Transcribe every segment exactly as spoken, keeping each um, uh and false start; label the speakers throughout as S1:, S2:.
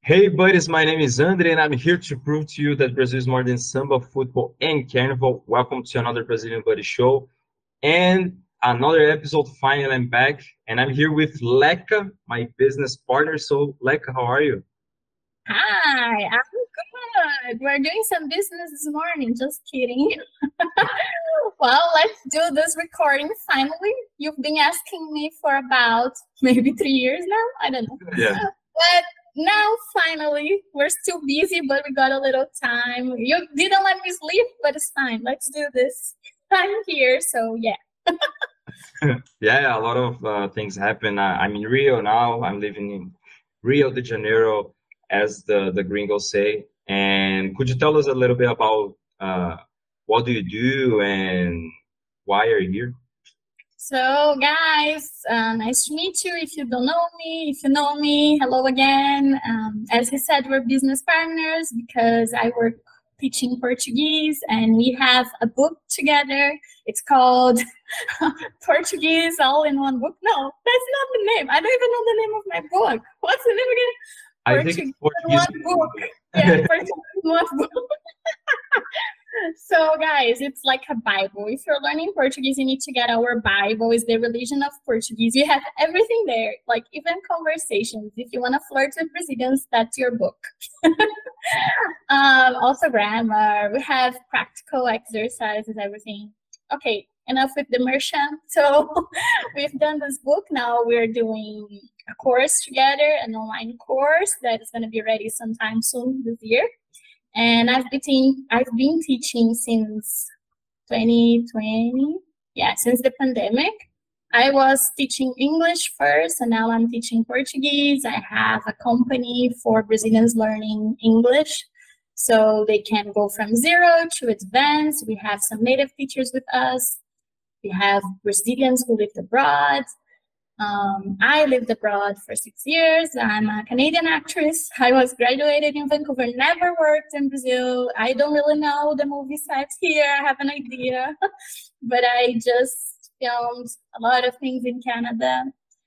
S1: Hey buddies, my name is Andre and I'm here to prove to you that Brazil is more than samba, football, and carnival. Welcome to another Brazilian Buddy Show and another episode. Finally, I'm back and I'm here with Leka, my business partner. So, Leka, how are you?
S2: Hi, I'm good. We're doing some business this morning. Just kidding. Well, let's do this recording finally. You've been asking me for about maybe three years now. I don't know.
S1: Yeah,
S2: But now finally, we're still busy, but we got a little time. You didn't let me sleep, but it's fine. Let's do this. I'm here, so yeah.
S1: yeah, a lot of uh, things happen. Uh, I'm in Rio now. I'm living in Rio de Janeiro, as the, the gringos say. And could you tell us a little bit about uh, what do you do and why are you here?
S2: So, guys, uh, nice to meet you. If you don't know me, if you know me, hello again. Um, as he said, we're business partners because I work teaching Portuguese and we have a book together. It's called Portuguese All in One Book. No, that's not the name. I don't even know the name of my book. What's the name again?
S1: I think
S2: Portuguese
S1: it's
S2: in
S1: Portuguese.
S2: One Book. Yeah, Portuguese in One Book. So, guys, it's like a Bible. If you're learning Portuguese, you need to get our Bible. It's the religion of Portuguese. You have everything there, like even conversations. If you want to flirt with Brazilians, that's your book. um, also, grammar. We have practical exercises, everything. Okay, enough with the merchant. So, we've done this book. Now we're doing a course together, an online course that is going to be ready sometime soon this year. And I've been I've been teaching since twenty twenty. Yeah, since the pandemic. I was teaching English first, and now I'm teaching Portuguese. I have a company for Brazilians learning English, so they can go from zero to advanced. We have some native teachers with us. We have Brazilians who lived abroad. Um, I lived abroad for six years. I'm a Canadian actress. I was graduated in Vancouver, never worked in Brazil. I don't really know the movie sets here. I have an idea, but I just filmed a lot of things in Canada.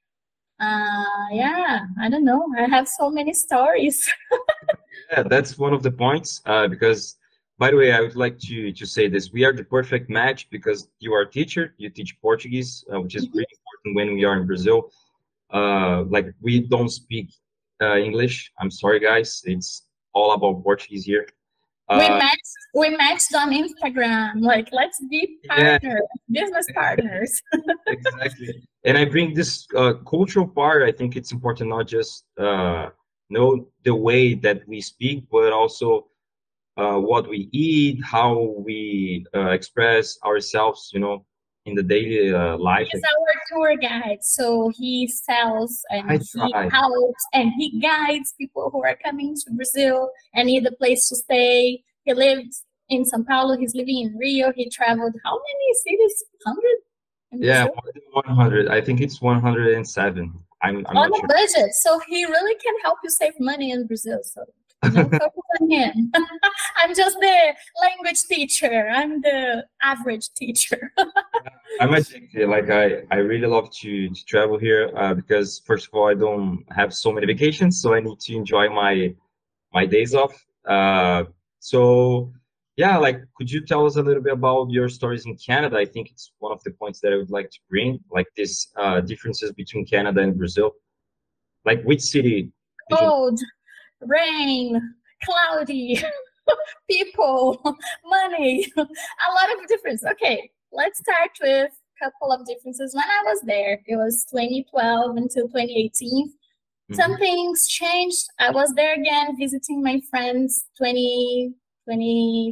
S2: Uh, yeah, I don't know. I have so many stories.
S1: Yeah, that's one of the points. Uh, because, by the way, I would like to to say this: we are the perfect match because you are a teacher, you teach Portuguese, uh, which is really important when we are in Brazil. Uh, like we don't speak uh, English. I'm sorry, guys. It's all about Portuguese here.
S2: We
S1: Uh,
S2: matched, we matched on Instagram. Like, let's be
S1: yeah,
S2: partners, business partners.
S1: exactly. And I bring this uh, cultural part. I think it's important not just uh, know the way that we speak, but also uh, what we eat, how we uh, express ourselves, you know, in the daily uh, life.
S2: He's our tour guide, so he sells
S1: I
S2: and he
S1: try.
S2: helps and he guides people who are coming to Brazil and need a place to stay. He lived in São Paulo. He's living in Rio. He traveled how many cities? Hundred in
S1: Yeah,
S2: Brazil
S1: more than one hundred. I think it's one hundred seven. I'm I'm
S2: on
S1: not
S2: a
S1: sure.
S2: budget. So he really can help you save money in Brazil. So you know, focus on him. I'm just the language teacher. I'm the average teacher.
S1: I'm addicted. Like I, I really love to to travel here uh, because first of all, I don't have so many vacations, so I need to enjoy my my days off. Uh, so yeah, like could you tell us a little bit about your stories in Canada? I think it's one of the points that I would like to bring, like this uh, differences between Canada and Brazil. Like which city did you?
S2: Cold, rain, cloudy, people, money, a lot of difference. Okay, let's start with a couple of differences. When I was there, it was twenty twelve until twenty eighteen. Some
S1: Mhm.
S2: things changed. I was there again visiting my friends twenty twenty,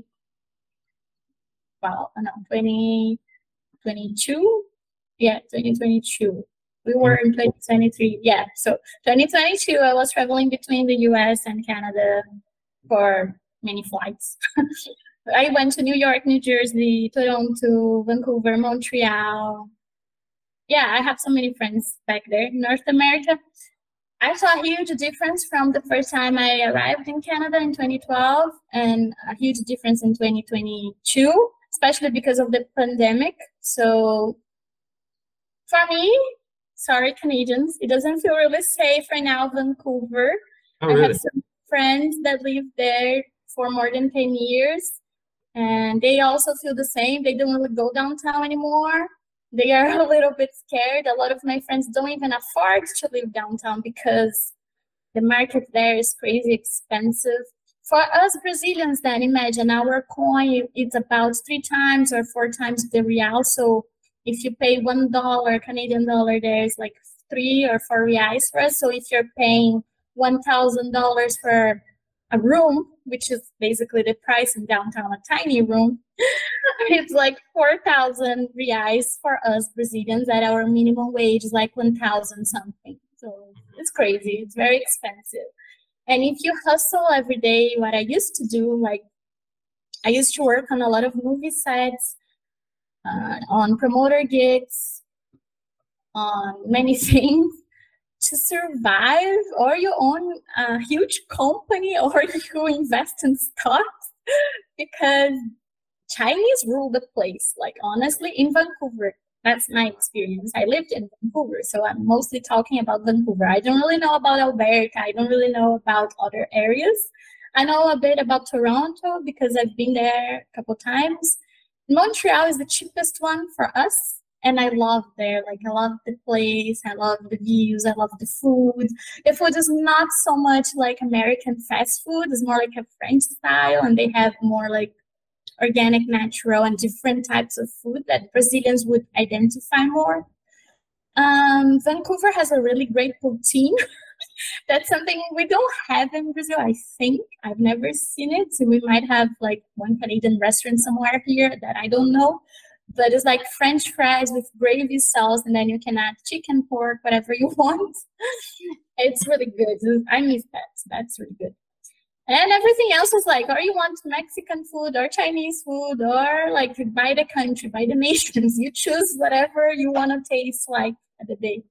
S2: well, no, twenty twenty-two. Yeah, twenty twenty-two. We were in twenty twenty-three. Yeah, so twenty twenty-two, I was traveling between the U S and Canada for many flights. I went to New York, New Jersey, Toronto, Vancouver, Montreal. Yeah, I have so many friends back there in North America. I saw a huge difference from the first time I arrived in Canada in twenty twelve and a huge difference in twenty twenty-two, especially because of the pandemic. So for me, sorry, Canadians, it doesn't feel really safe right now, Vancouver.
S1: Oh,
S2: I have
S1: really?
S2: some friends that live there for more than ten years, and they also feel the same. They don't really go downtown anymore. They are a little bit scared. A lot of my friends don't even afford to live downtown because the market there is crazy expensive. For us Brazilians, then imagine our coin, it's about three times or four times the real. So if you pay one dollar, Canadian dollar, there's like three or four reais for us. So if you're paying one thousand dollars for a room, which is basically the price in downtown, a tiny room, it's like four thousand reais for us Brazilians, at our minimum wage is like one thousand something. So it's crazy. It's very expensive. And if you hustle every day, what I used to do, like I used to work on a lot of movie sets, uh, on promoter gigs, on many things. To survive, or you own a huge company, or you invest in stocks, because Chinese rule the place. Like honestly, in Vancouver, that's my experience. I lived in Vancouver, so I'm mostly talking about Vancouver. I don't really know about Alberta. I don't really know about other areas. I know a bit about Toronto because I've been there a couple times. Montreal is the cheapest one for us, and I love there. Like I love the place, I love the views, I love the food. The food is not so much like American fast food. It's more like a French style, and they have more like organic, natural, and different types of food that Brazilians would identify more. Um, Vancouver has a really great poutine. That's something we don't have in Brazil, I think. I've never seen it. So we might have like one Canadian restaurant somewhere here that I don't know. But it's like French fries with gravy sauce, and then you can add chicken, pork, whatever you want. It's really good. I miss that. That's really good. And everything else is like, or you want Mexican food or Chinese food, or like by the country, by the nations. You choose whatever you want to taste like at the day.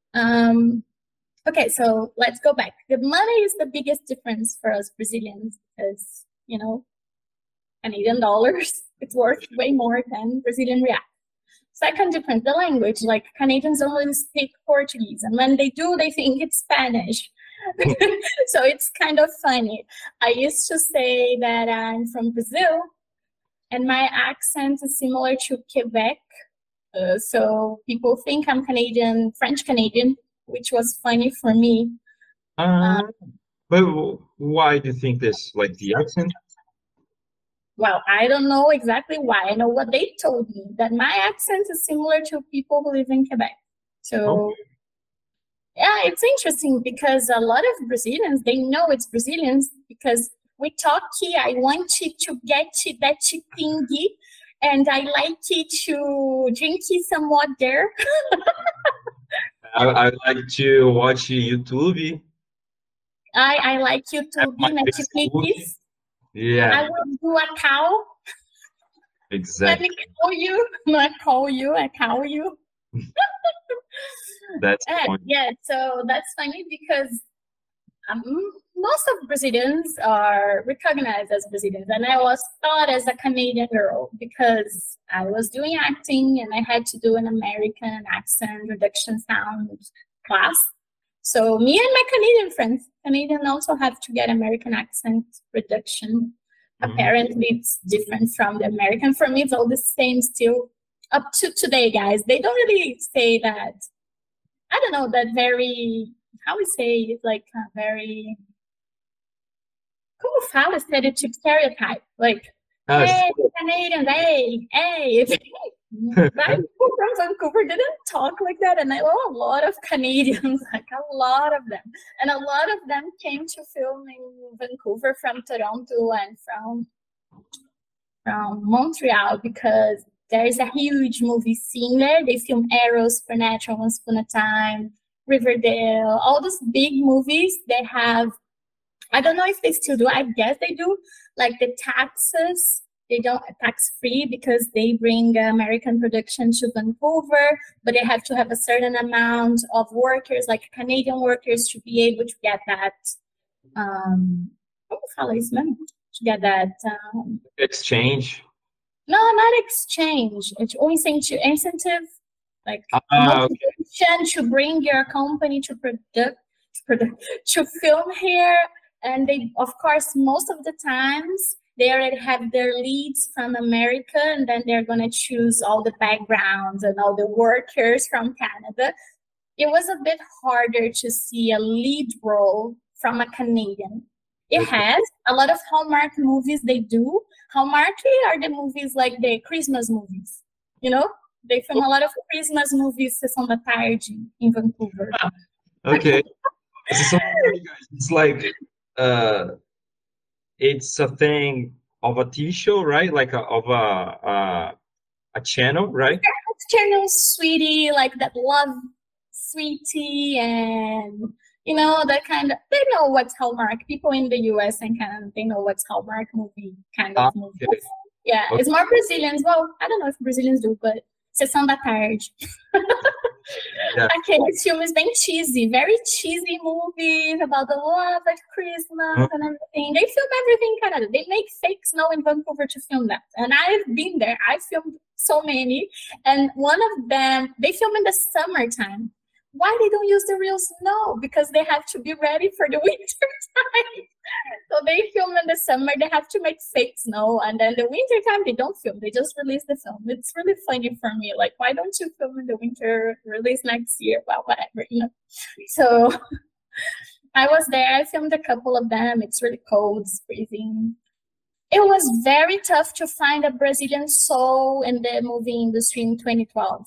S2: Um, okay, so let's go back. The money is the biggest difference for us Brazilians because, you know, Canadian dollars, it's worth way more than Brazilian real. Second difference, the language. Like Canadians don't really speak Portuguese, and when they do, they think it's Spanish. So it's kind of funny. I used to say that I'm from Brazil, and my accent is similar to Quebec. Uh, so people think I'm Canadian, French Canadian, which was funny for me.
S1: Uh,
S2: Um,
S1: but why do you think this? Like the accent?
S2: well, I don't know exactly why. I know what they told me, that my accent is similar to people who live in Quebec. So.
S1: Oh.
S2: Yeah, it's interesting because a lot of Brazilians, they know it's Brazilians because we talk here. I want you to get you that thingy, and I like you to drink you some water.
S1: I, I like to watch YouTube.
S2: I, I like you to
S1: Have
S2: be
S1: my
S2: Netflix.
S1: Yeah,
S2: I will do a cow. Let
S1: exactly.
S2: me call you. Not call you. I call you.
S1: That's the
S2: And,
S1: point.
S2: yeah, so that's funny because um, most of Brazilians are recognized as Brazilians, and I was thought as a Canadian girl because I was doing acting and I had to do an American accent reduction sound class. So me and my Canadian friends, Canadian also have to get American accent reduction.
S1: Mhm.
S2: Apparently it's different from the American. For me, it's all the same still up to today, guys. They don't really say that. I don't know, that very, how we say, it's like a very, como fala, stereotype, stereotype, like,
S1: Ah,
S2: hey, Canadians, hey, hey. But people from Vancouver didn't talk like that, and I know a lot of Canadians, like a lot of them, and a lot of them came to film in Vancouver from Toronto and from from Montreal because there is a huge movie scene there. They film Arrow, Supernatural, Once Upon a Time, Riverdale, all those big movies. They have, I don't know if they still do, I guess they do, like the taxes. They don't tax free because they bring American production to Vancouver, but they have to have a certain amount of workers, like Canadian workers, to be able to get that. Um, como fala isso mesmo? To get that. Um,
S1: exchange.
S2: no, not exchange. It's incentive, incentive, like
S1: Ah,
S2: motivation to bring your company to product, to, product, to film here. And they, of course, most of the times, they already have their leads from America, and then they're going to choose all the backgrounds and all the workers from Canada. It was a bit harder to see a lead role from a Canadian. It has a lot of Hallmark movies. They do. Hallmark are the movies like the Christmas movies, you know? They film a lot of Christmas movies, Sessão da Tarde, in Vancouver.
S1: Okay. It's like, uh, it's a thing of a T V show, right? Like a, of a, a, a channel, right?
S2: Channel, sweetie, like that love, sweetie, and you know, that kind of, they know what's Hallmark. People in the U S and Canada, they know what's Hallmark movie kind of
S1: Ah,
S2: movie.
S1: okay.
S2: Yeah,
S1: Okay.
S2: it's more Brazilians. Well, I don't know if Brazilians do, but Sessão da Tarde.
S1: Yeah.
S2: Aqueles filmes bem cheesy, very cheesy movies about the love at Christmas
S1: Huh?
S2: and everything. They film everything in Canada. They make fake snow in Vancouver to film that. And I've been there. I filmed so many. And one of them, they film in the summertime. Why they don't use the real snow? Because they have to be ready for the winter time. So they film in the summer, they have to make fake snow, and then the winter time they don't film, they just release the film. It's really funny for me. Like, why don't you film in the winter, release next year? Well, whatever, you know. So I was there, I filmed a couple of them. It's really cold, it's freezing. It was very tough to find a Brazilian soul in the movie industry in twenty twelve.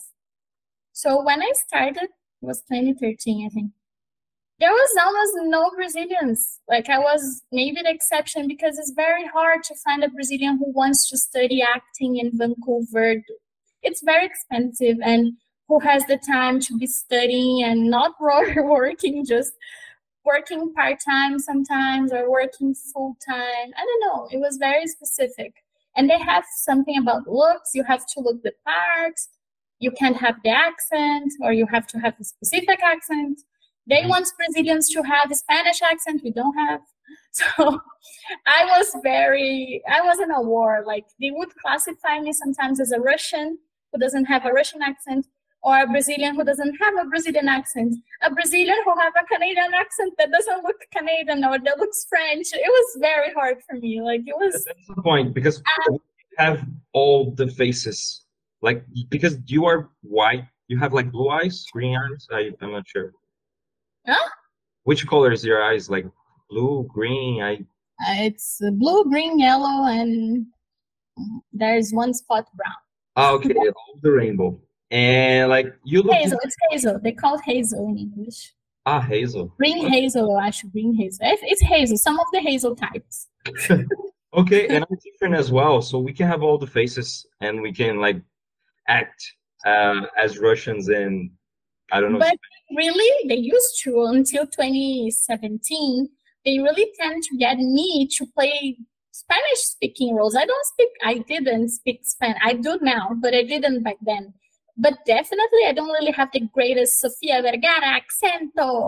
S2: So when I started, it was twenty thirteen, I think. There was almost no Brazilians. Like, I was maybe the exception because it's very hard to find a Brazilian who wants to study acting in Vancouver. It's very expensive, and who has the time to be studying and not working, just working part-time sometimes or working full-time. I don't know. It was very specific. And they have something about looks. You have to look the part. You can't have the accent, or you have to have a specific accent. They want Brazilians to have a Spanish accent. We don't have. So I was very, I was in a war. Like, they would classify me sometimes as a Russian who doesn't have a Russian accent, or a Brazilian who doesn't have a Brazilian accent, a Brazilian who have a Canadian accent that doesn't look Canadian or that looks French. It was very hard for me. Like, it was.
S1: That's the point, because
S2: Uh,
S1: we have all the faces. Like, because you are white, you have like blue eyes, green eyes. I, I'm not sure.
S2: huh?
S1: Which color is your eyes? Like blue, green? I
S2: It's blue, green, yellow, and there's one spot brown.
S1: ah, okay, all the rainbow. And like you look
S2: Hazel, it's hazel. They call it hazel in English.
S1: ah hazel.
S2: Green hazel, I should green hazel. It's, it's hazel, some of the hazel types.
S1: Okay, and I'm different as well, so we can have all the faces and we can like act uh, as Russians and I don't know.
S2: But really, they used to until twenty seventeen. They really tend to get me to play Spanish-speaking roles. I don't speak, I didn't speak Spanish. I do now, but I didn't back then. But definitely, I don't really have the greatest Sofia Vergara accento.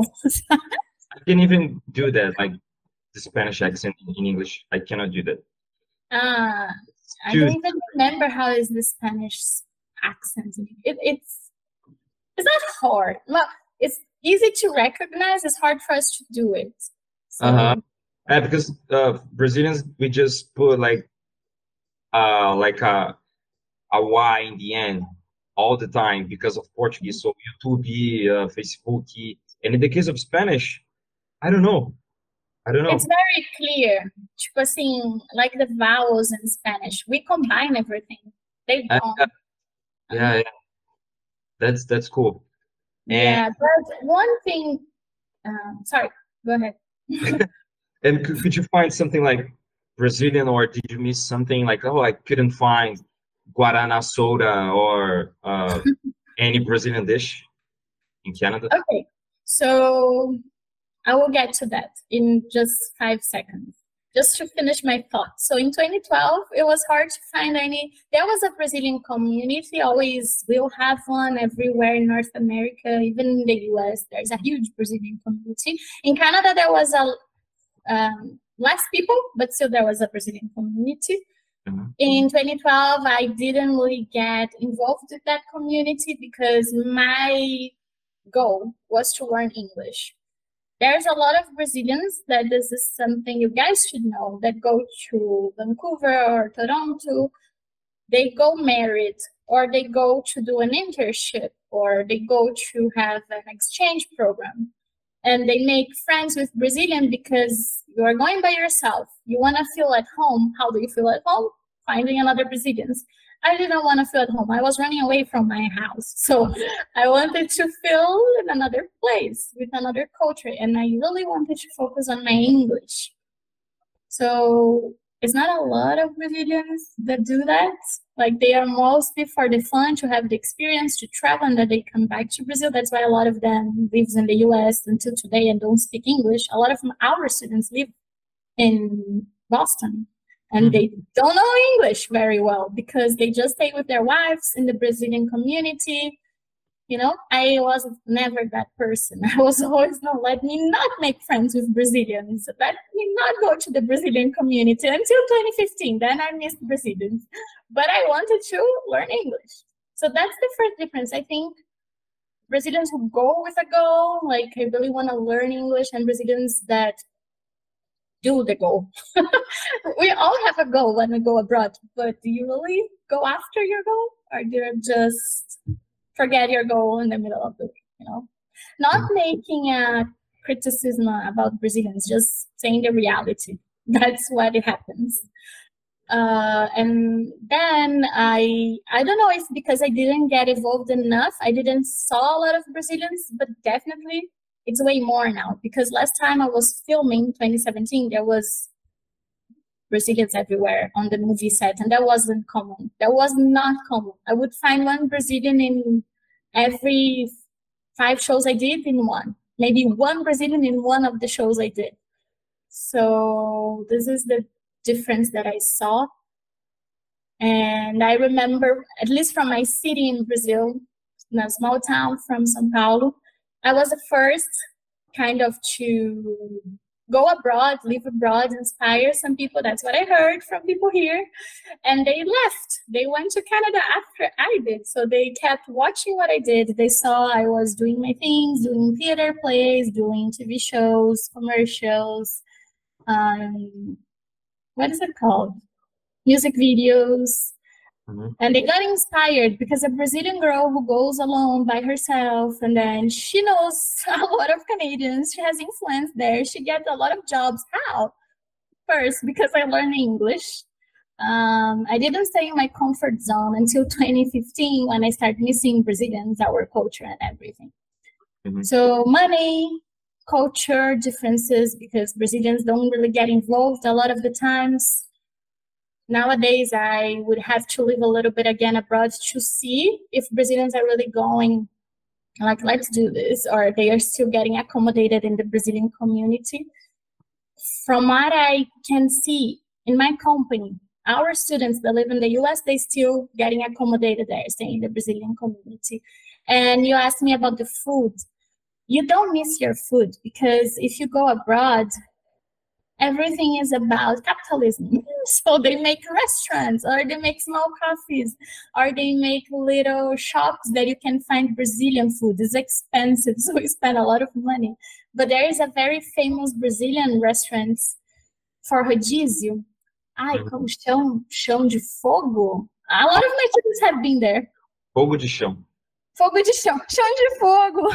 S1: I can even do that, like the Spanish accent in English. I cannot do that.
S2: Uh, I
S1: Dude.
S2: don't even remember how is the Spanish accent. It, it's it's not hard. Well, it's easy to recognize. It's hard for us to do it. So,
S1: Uh-huh. Yeah, because uh, Brazilians, we just put like uh like a a Y in the end all the time because of Portuguese. So YouTube, uh, Facebook, and in the case of Spanish, I don't know. I don't know.
S2: It's very clear. Tipo assim, like the vowels in Spanish, we combine everything. They
S1: Uh,
S2: don't.
S1: yeah, yeah. That's that's cool. And
S2: Yeah, but one thing. Um, sorry, go ahead.
S1: and could, could you find something like Brazilian, or did you miss something like, oh, I couldn't find Guaraná soda or uh, any Brazilian dish in Canada?
S2: Okay, so I will get to that in just five seconds. Just to finish my thought. So in twenty twelve, it was hard to find any. There was a Brazilian community, always will have one everywhere in North America, even in the U S. There's a huge Brazilian community. In Canada, there was a um, less people, but still there was a Brazilian community.
S1: Mhm.
S2: In twenty twelve, I didn't really get involved with that community because my goal was to learn English. there's a lot of Brazilians that this is something you guys should know that go to Vancouver or Toronto. They go married, or they go to do an internship, or they go to have an exchange program. And they make friends with Brazilian because you are going by yourself. You want to feel at home. How do you feel at home? Finding another Brazilians. I didn't want to feel at home. I was running away from my house. So I wanted to feel in another place with another culture. And I really wanted to focus on my English. So it's not a lot of Brazilians that do that. Like, they are mostly for the fun, to have the experience, to travel, and then they come back to Brazil. That's why a lot of them lives in the U S until today and don't speak English. A lot of our students live in Boston, and they don't know English very well because they just stay with their wives in the Brazilian community. You know, I was never that person. I was always, no, let me not make friends with Brazilians. Let me not go to the Brazilian community until twenty fifteen. Then I missed Brazilians. But I wanted to learn English. So that's the first difference. I think Brazilians who go with a goal, like, I really want to learn English, and Brazilians that do the goal. We all have a goal when we go abroad, but do you really go after your goal, or do you just forget your goal in the middle of the week, you know? Not making a criticism about Brazilians, just saying the reality. That's what it happens. Uh, and then I, I don't know if because I didn't get involved enough, I didn't saw a lot of Brazilians, but definitely it's way more now. Because last time I was filming, twenty seventeen, there was Brazilians everywhere on the movie set, and that wasn't common. That was not common. I would find one Brazilian in every five shows I did in one. Maybe one Brazilian in one of the shows I did. So this is the difference that I saw. And I remember, at least from my city in Brazil, in a small town from São Paulo, I was the first kind of to go abroad, live abroad, inspire some people. That's what I heard from people here. And they left. They went to Canada after I did. So they kept watching what I did. They saw I was doing my things, doing theater plays, doing T V shows, commercials, um, what is it called? Music videos. Mm-hmm. And they got inspired because a Brazilian girl who goes alone by herself, and then she knows a lot of Canadians, she has influence there, she gets a lot of jobs. How? First, because I learned English. Um, I didn't stay in my comfort zone until twenty fifteen when I started missing Brazilians, our culture and everything. Mm-hmm. So money, culture differences, because Brazilians don't really get involved a lot of the times. Nowadays, I would have to live a little bit again abroad to see if Brazilians are really going, like, let's do this, or they are still getting accommodated in the Brazilian community. From what I can see in my company, our students that live in the U S, they still getting accommodated there, staying in the Brazilian community. And you asked me about the food. You don't miss your food, because if you go abroad, everything is about capitalism. So they make restaurants, or they make small coffees, or they make little shops that you can find Brazilian food. It's expensive, so we spend a lot of money. But there is a very famous Brazilian restaurant for rodízio. Ai, como chão, chão de fogo. A lot of my students have been there.
S1: Fogo de chão.
S2: Fogo de chão. Chão de fogo.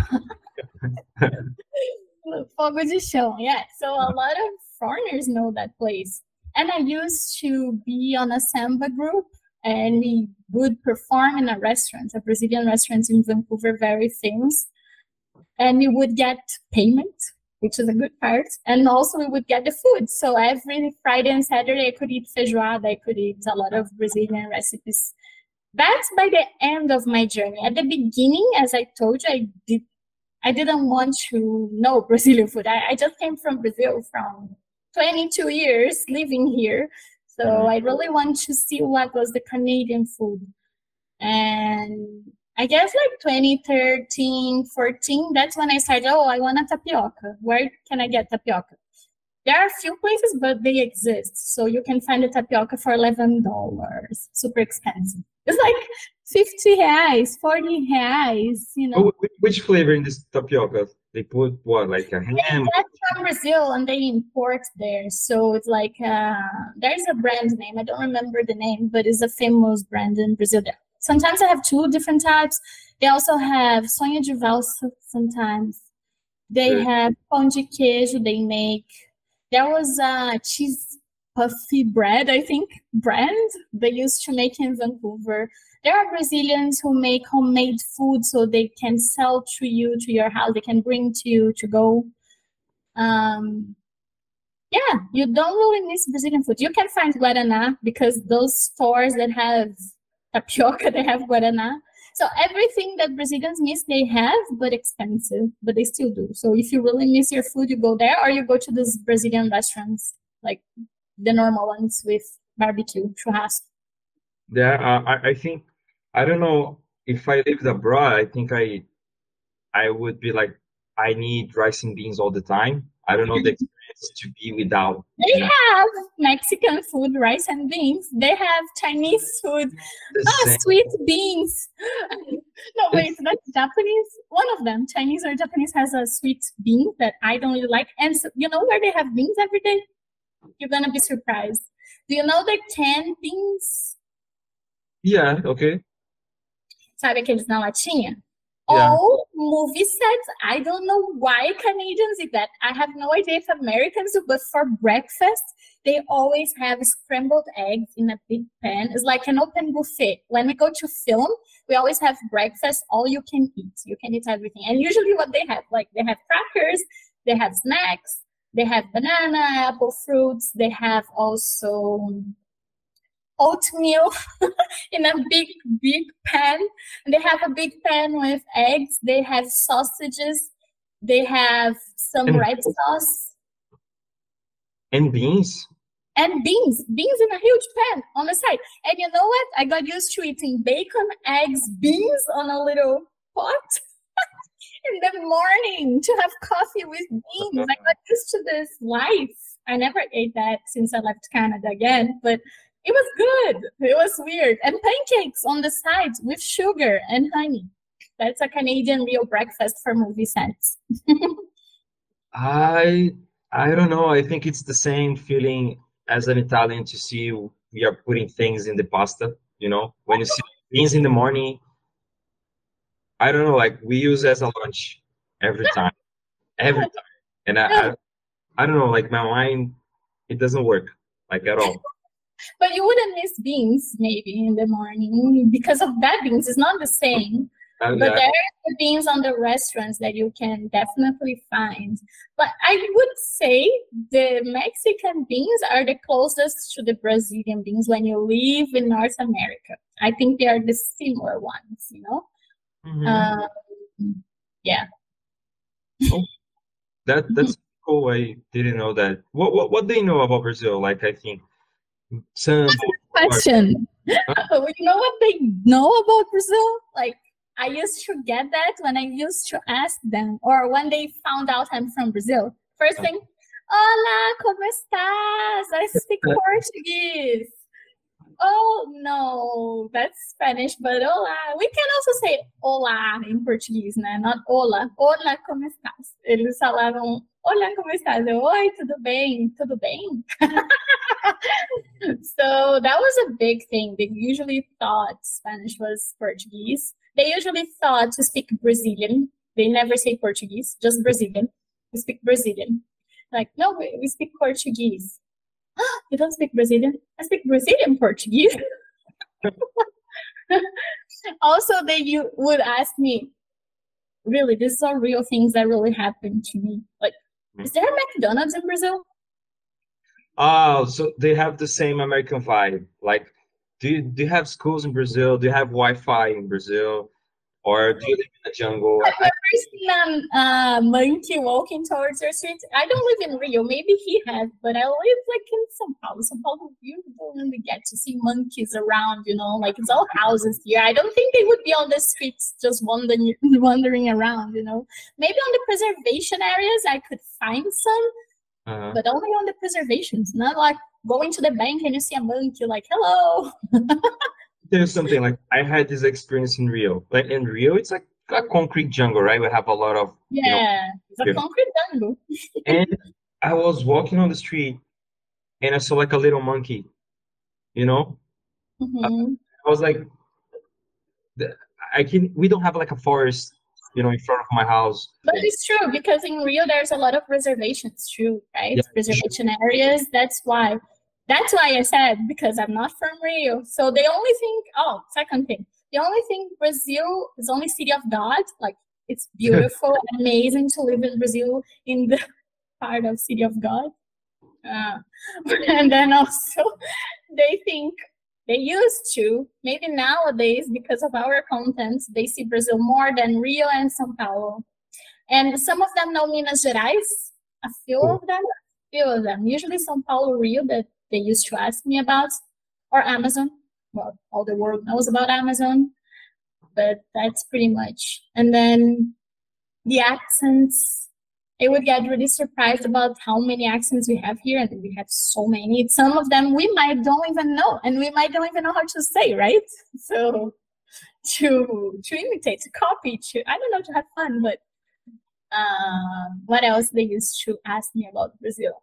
S2: Fogo de chão, yeah. So a lot of foreigners know that place. And I used to be on a samba group, and we would perform in a restaurant, a Brazilian restaurant in Vancouver, very famous. And we would get payment, which is a good part. And also we would get the food. So every Friday and Saturday, I could eat feijoada, I could eat a lot of Brazilian recipes. That's by the end of my journey. At the beginning, as I told you, I did I didn't want to know Brazilian food. I, I just came from Brazil from twenty-two years living here. So mm-hmm. I really want to see what was the Canadian food. And I guess like twenty thirteen, fourteen, that's when I started, oh, I want a tapioca. Where can I get tapioca? There are a few places, but they exist. So you can find a tapioca for eleven dollars. Super expensive. It's like fifty reais, forty reais, you know.
S1: Oh, which flavor in this tapioca? They put what, like a
S2: They
S1: ham?
S2: get from Brazil and they import there. So it's like uh, there's a brand name. I don't remember the name, but it's a famous brand in Brazil. There. Sometimes I have two different types. They also have sonho de valsa sometimes. They
S1: Good.
S2: have pão de queijo they make. There was a cheese puffy bread, I think, brand they used to make in Vancouver. There are Brazilians who make homemade food so they can sell to you, to your house. They can bring to you to go. Um, yeah, you don't really miss Brazilian food. You can find Guaraná because those stores that have tapioca, they have Guaraná. So everything that Brazilians miss, they have, but expensive, but they still do. So if you really miss your food, you go there or you go to these Brazilian restaurants, like the normal ones with barbecue, churrasco.
S1: There, uh, I, I think, I don't know if I lived abroad, I think I I would be like, I need rice and beans all the time. I don't know the experience to be without,
S2: They
S1: you know,
S2: have Mexican food, rice and beans. They have Chinese food,
S1: the
S2: ah,
S1: same.
S2: sweet beans. No, wait, that's Japanese. One of them, Chinese or Japanese, has a sweet bean that I don't really like. And so, you know where they have beans every day? You're gonna be surprised. Do you know the canned beans?
S1: Yeah, okay.
S2: Sabe aqueles na latinha?
S1: Yeah.
S2: All movie sets. I don't know why Canadians eat that. I have no idea if Americans do, but for breakfast, they always have scrambled eggs in a big pan. It's like an open buffet. When we go to film, we always have breakfast, all you can eat. You can eat everything. And usually what they have, like they have crackers, they have snacks, they have banana, apple fruits, they have also oatmeal in a big, big pan. They have a big pan with eggs. They have sausages. They have some
S1: And
S2: red sauce.
S1: and beans?
S2: And beans. Beans in a huge pan on the side. And you know what? I got used to eating bacon, eggs, beans on a little pot in the morning to have coffee with beans. I got used to this life. I never ate that since I left Canada again, but it was good. It was weird. And pancakes on the side with sugar and honey. That's a Canadian real breakfast for movie sets.
S1: I I don't know. I think it's the same feeling as an Italian to see we are putting things in the pasta, you know? When you see beans in the morning, I don't know, like we use as a lunch every time. Every time. And I, I I don't know, like my mind, it doesn't work like at all.
S2: But you wouldn't miss beans maybe in the morning because of that beans. It's not the same.
S1: Uh,
S2: But
S1: yeah.
S2: there are the beans on the restaurants that you can definitely find. But I would say the Mexican beans are the closest to the Brazilian beans when you live in North America. I think they are the similar ones, you know?
S1: Mhm.
S2: Um, yeah.
S1: Oh, that that's cool. I didn't know that. What what what they know about Brazil? Like I think some
S2: Question.
S1: Huh?
S2: You know what they know about Brazil? Like, I used to get that when I used to ask them, or when they found out I'm from Brazil. First thing, Hola, como estás? I speak Portuguese. Oh, no, that's Spanish, but hola. We can also say hola in Portuguese, né? Not hola. Hola, como estás? Eles falavam, hola, como estás? Eu, oi, tudo bem? Tudo bem? So that was a big thing. They usually thought Spanish was Portuguese. They usually thought to speak Brazilian. They never say Portuguese, just Brazilian. We speak Brazilian. Like, no, we, we speak Portuguese. You don't speak Brazilian? I speak Brazilian Portuguese. Also, they you would ask me, really, these are real things that really happened to me. Like, is there a McDonald's in Brazil?
S1: Oh, so they have the same American vibe. Like, do you, do you have schools in Brazil? Do you have Wi-Fi in Brazil? Or do you live in the jungle?
S2: I've
S1: I,
S2: never seen a uh, monkey walking towards your street. I don't live in Rio. Maybe he has, but I live like in São Paulo. São Paulo, you don't really get to see monkeys around, you know, like it's all houses here. I don't think they would be on the streets just wandering, wandering around, you know. Maybe on the preservation areas I could find some,
S1: uh,
S2: but only on the preservations, not like going to the bank and you see a monkey like, hello.
S1: there's something like I had this experience in Rio. Like in Rio, it's like a concrete jungle, right? We have a lot of, you know,
S2: Yeah, it's a concrete jungle.
S1: and I was walking on the street and I saw like a little monkey, you know?
S2: Hmm.
S1: I was like, the- I can, we don't have like a forest, you know, in front of my house.
S2: But it's true because in Rio there's a lot of reservations too, right?
S1: Yeah,
S2: Reservation areas. That's why. That's why I said because I'm not from Rio. So they only think. Oh, second thing. They only think Brazil is only city of God. Like it's beautiful, amazing to live in Brazil in the part of city of God. Uh, and then also they think they used to, maybe nowadays because of our content, they see Brazil more than Rio and São Paulo. And some of them know Minas Gerais, a few of them, a few of them. Usually São Paulo, Rio that they used to ask me about, or Amazon. Well, all the world knows about Amazon, but that's pretty much. And then the accents, they would get really surprised about how many accents we have here, and we have so many. Some of them we might don't even know, and we might don't even know how to say, right? So to to imitate, to copy, to I don't know, to have fun. But uh, what else they used to ask me about Brazil?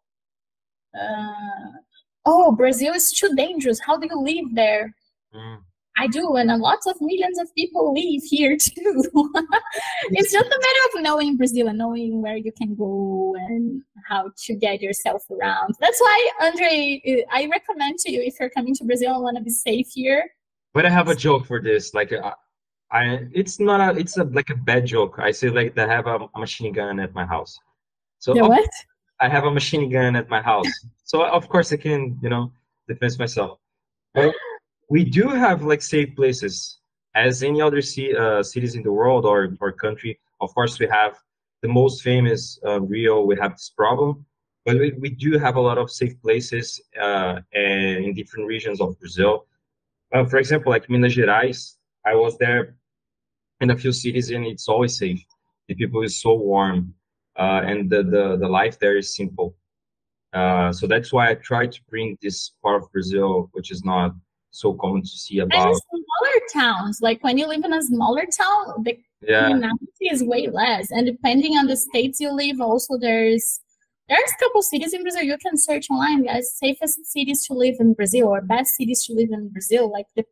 S2: Uh, oh, Brazil is too dangerous. How do you live there?
S1: Mm.
S2: I do, and a lots of millions of people live here too. It's just a matter of knowing Brazil and knowing where you can go and how to get yourself around. That's why, Andre, I recommend to you if you're coming to Brazil and want to be safe here.
S1: But I have a joke for this. Like, uh, I, it's not a, it's a like a bad joke. I say like they have a, a machine gun at my house. So
S2: The
S1: of-
S2: what?
S1: I have a machine gun at my house. So of course I can, you know, defend myself. But we do have like safe places as any other ci- uh, cities in the world or, or country. Of course, we have the most famous uh, Rio. We have this problem, but we, we do have a lot of safe places uh, and in different regions of Brazil. Uh, for example, like Minas Gerais, I was there in a few cities and it's always safe. The people is so warm, uh, and the, the the life there is simple. Uh, so that's why I try to bring this part of Brazil, which is not so common to see
S2: And
S1: about.
S2: smaller towns, like when you live in a smaller town, the
S1: Yeah,
S2: criminality is way less. And depending on the states you live, also there's there's a couple cities in Brazil you can search online, guys. Safest cities to live in Brazil or best cities to live in Brazil. Like the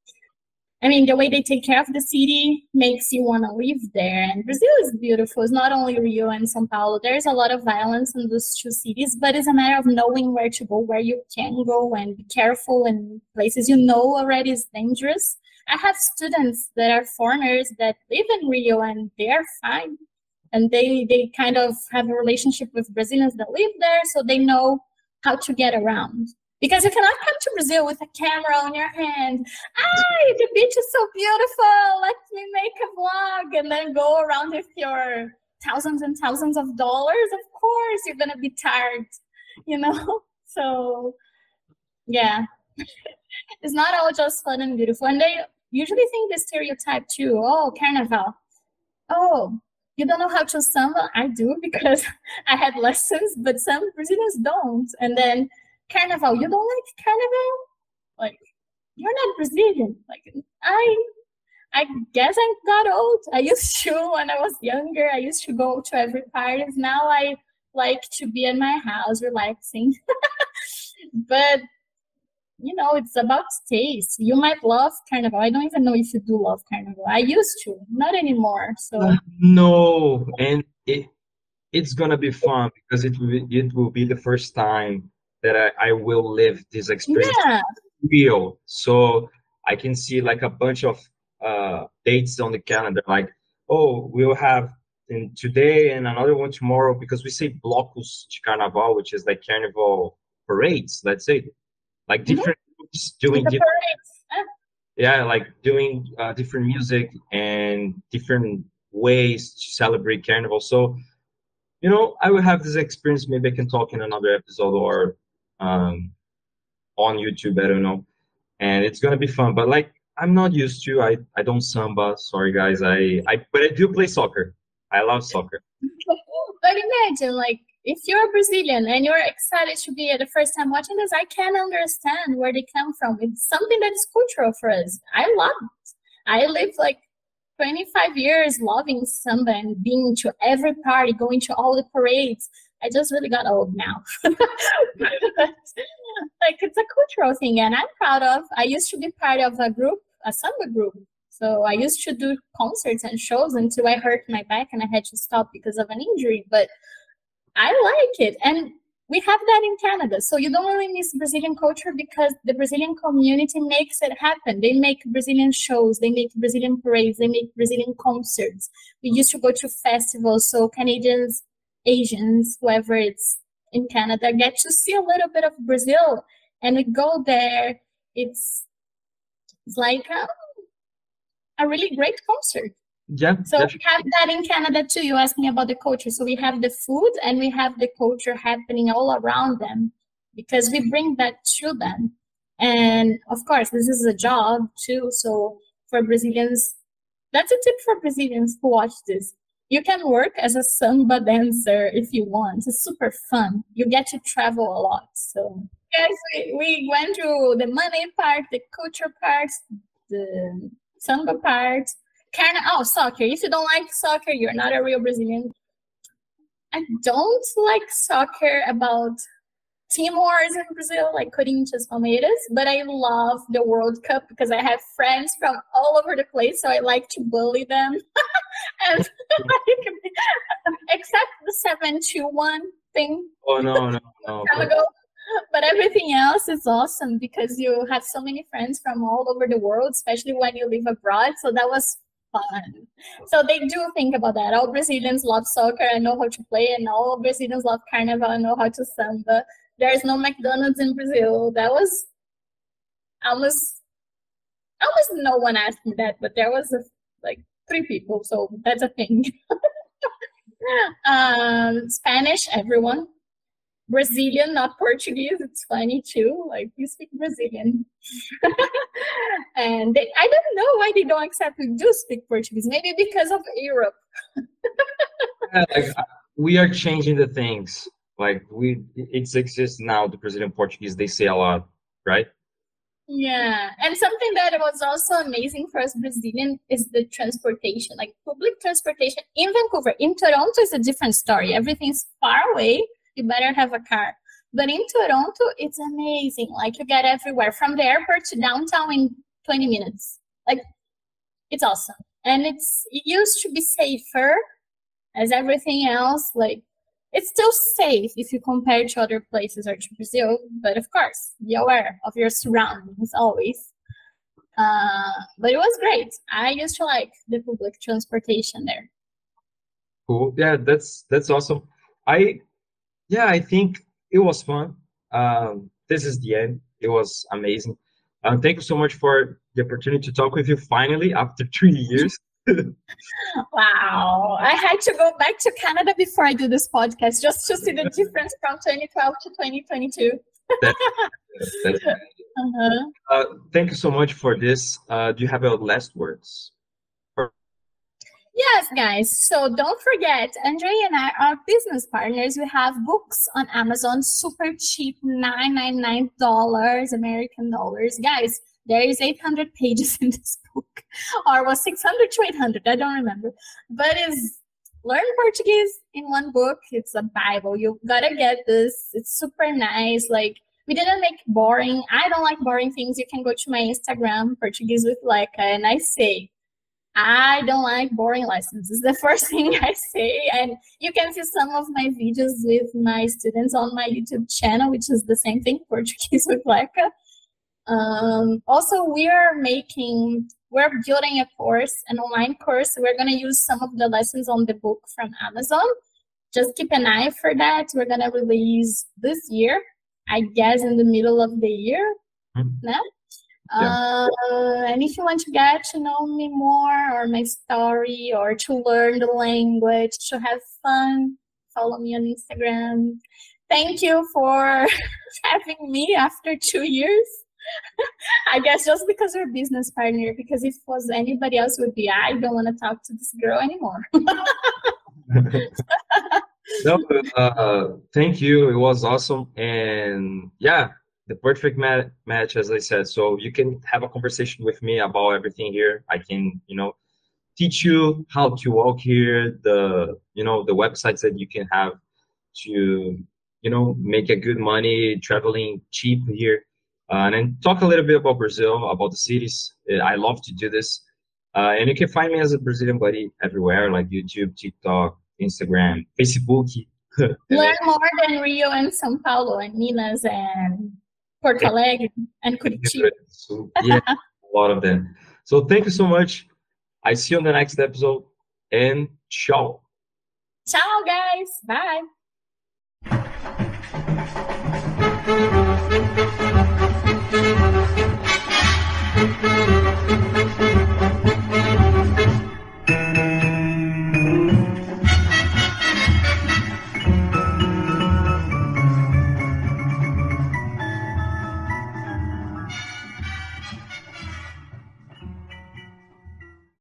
S2: I mean, the way they take care of the city makes you want to live there. And Brazil is beautiful. It's not only Rio and São Paulo. There's a lot of violence in those two cities, but it's a matter of knowing where to go, where you can go, and be careful in places you know already is dangerous. I have students that are foreigners that live in Rio and they are fine. And they, they kind of have a relationship with Brazilians that live there, so they know how to get around. Because you cannot come to Brazil with a camera on your hand. Ah, the beach is so beautiful. Let me make a vlog and then go around with your thousands and thousands of dollars. Of course, you're gonna be tired, you know. So, yeah, it's not all just fun and beautiful. And they usually think the stereotype too. Oh, Carnival. Oh, you don't know how to samba? I do because I had lessons, but some Brazilians don't. And then Carnival, you don't like Carnival? Like, you're not Brazilian. Like, I I guess I got old. I used to when I was younger. I used to go to every parties. Now I like to be in my house relaxing. But you know, it's about taste. You might love Carnival. I don't even know if you do love Carnival. I used to, not anymore. So
S1: no, and it it's gonna be fun because it will be, it will be the first time that I, I will live this experience
S2: yeah,
S1: real. So I can see like a bunch of uh, dates on the calendar, like, oh, we'll have in today and another one tomorrow because we say blocos de carnaval, which is like carnival parades, let's say, like
S2: Mhm.
S1: different groups
S2: with
S1: doing
S2: the
S1: different,
S2: parades. Ah,
S1: yeah, like doing uh, different music and different ways to celebrate carnival. So you know, I will have this experience. Maybe I can talk in another episode or um, on YouTube. I don't know, and it's gonna be fun. But like, I'm not used to. I I don't samba. Sorry, guys. I I but I do play soccer. I love soccer.
S2: But imagine, like, if you're Brazilian and you're excited to be at the first time watching this, I can understand where they come from. It's something that is cultural for us. I love it. I live like twenty-five years loving samba and being to every party, going to all the parades. I just really got old now. But, like, it's a cultural thing, and I'm proud of. I used to be part of a group, a samba group. So I used to do concerts and shows until I hurt my back and I had to stop because of an injury. But I like it. And we have that in Canada. So you don't really miss Brazilian culture because the Brazilian community makes it happen. They make Brazilian shows, they make Brazilian parades, they make Brazilian concerts. We used to go to festivals. So Canadians, Asians, whoever it's in Canada, get to see a little bit of Brazil. And we go there. It's, it's like a, a really great concert.
S1: Yeah.
S2: So we have that in Canada too. You asked me about the culture. So we have the food and we have the culture happening all around them because we bring that to them. And of course, this is a job too. So for Brazilians, that's a tip for Brazilians who watch this. You can work as a samba dancer if you want. It's super fun. You get to travel a lot. So yes, we, we went through the money part, the culture part, the samba part. Kind of, oh, soccer. If you don't like soccer, you're not a real Brazilian. I don't like soccer about team wars in Brazil, like Corinthians, Palmeiras, but I love the World Cup because I have friends from all over the place, so I like to bully them. And except the seven two one thing.
S1: Oh, no, no, no.
S2: But everything else is awesome because you have so many friends from all over the world, especially when you live abroad. So that was fun. So they do think about that. All Brazilians love soccer and know how to play, and all Brazilians love carnival and know how to samba. There's no McDonald's in Brazil. That was almost, almost no one asked me that, but there was a, like three people, so that's a thing. um, Spanish, everyone. Brazilian, not Portuguese. It's funny too. Like, you speak Brazilian. And they, I don't know why they don't accept we do speak Portuguese. Maybe because of Europe.
S1: Yeah, like, we are changing the things. Like, we, it exists now, the Brazilian Portuguese, they say a lot, right?
S2: Yeah. And something that was also amazing for us Brazilian is the transportation, like public transportation in Vancouver. In Toronto is a different story. Everything's far away. You better have a car. But in Toronto, it's amazing. Like, you get everywhere from the airport to downtown in twenty minutes. Like, it's awesome. And it's, it used to be safer as everything else. Like, it's still safe if you compare to other places or to Brazil. But of course, be aware of your surroundings always. Uh, but it was great. I used to like the public transportation there.
S1: Cool. Yeah, that's that's awesome. I Yeah, I think it was fun. Um, this is the end. It was amazing. Um, thank you so much for the opportunity to talk with you finally after three years.
S2: Wow. I had to go back to Canada before I do this podcast just to see the difference from twenty twelve to twenty twenty-two.
S1: That's, that's,
S2: Uh-huh.
S1: uh, thank you so much for this. Uh, do you have your last words?
S2: Yes, guys. So don't forget, Andre and I are business partners. We have books on Amazon, super cheap, nine ninety-nine dollars American dollars. Guys, there is eight hundred pages in this book, or was six hundred to eight hundred, I don't remember. But it's Learn Portuguese in one book. It's a Bible. You gotta get this. It's super nice. Like, we didn't make boring. I don't like boring things. You can go to my Instagram, Portuguese with Leca, and I say, I don't like boring lessons. It's the first thing I say. And you can see some of my videos with my students on my YouTube channel, which is the same thing, Portuguese with Leca. Um, also, we are making, we're building a course, an online course. We're going to use some of the lessons on the book from Amazon. Just keep an eye for that. We're going to release this year, I guess in the middle of the year. Mm-hmm. No? Yeah. Uh, and if you want to get to know me more or my story or to learn the language, to have fun, follow me on Instagram. Thank you for having me after two years. I guess just because we're business partner, because if it was anybody else, it would be, I don't want to talk to this girl anymore.
S1: No, uh, thank you. It was awesome. And yeah, the perfect ma match, as I said. So you can have a conversation with me about everything here. I can, you know, teach you how to walk here, the you know the websites that you can have to you know make a good money traveling cheap here, uh, and then talk a little bit about Brazil, about the cities. Uh, I love to do this, uh, and you can find me as a Brazilian buddy everywhere, like YouTube, TikTok, Instagram, Facebook.
S2: Learn more than Rio and São Paulo and Minas and Porto Alegre and Curitiba.
S1: So, yeah, a lot of them. So thank you so much. I see you on the next episode, and ciao.
S2: Ciao, guys. Bye. Thank you.